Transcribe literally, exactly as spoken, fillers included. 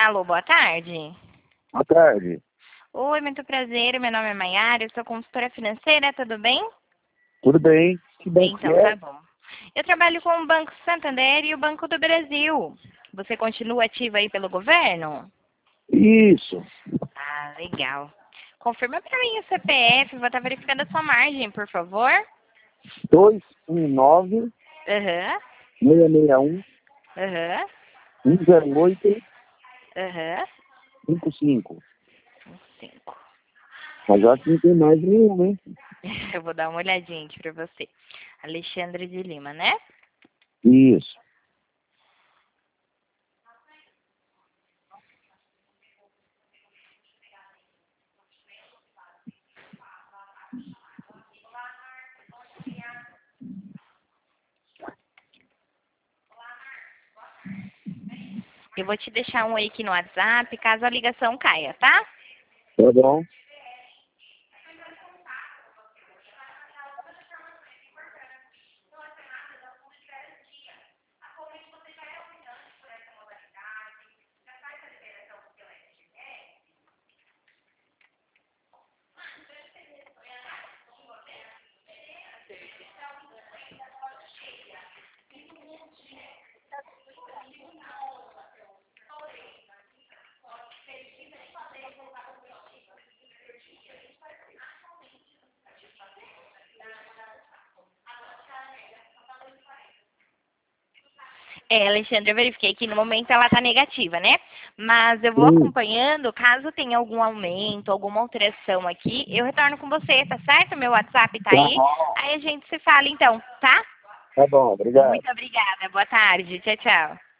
Alô, boa tarde. Boa tarde. Oi, muito prazer. Meu nome é Maiara, eu sou consultora financeira, tudo bem? Tudo bem? Que banco que Então, é? tá bom. Eu trabalho com o Banco Santander e o Banco do Brasil. Você continua ativa aí pelo governo? Isso. Ah, legal. Confirma pra mim o C P F, vou estar verificando a sua margem, por favor. dois um nove, Aham, seis seis um, aham, um zero oito, aham. cinco cinco. Cinco. Mas eu acho que não tem mais nenhum, né? Eu vou dar uma olhadinha aqui pra você. Alexandre de Lima, né? Isso. Eu vou te deixar um aí aqui no WhatsApp, caso a ligação caia, tá? Tá bom. É, Alexandre, eu verifiquei que no momento ela tá negativa, né? Mas eu vou Sim. acompanhando, caso tenha algum aumento, alguma alteração aqui, eu retorno com você, tá certo? Meu WhatsApp tá Tá aí. bom. Aí a gente se fala então, tá? Tá bom, obrigado. Muito obrigada. Boa tarde. Tchau, tchau.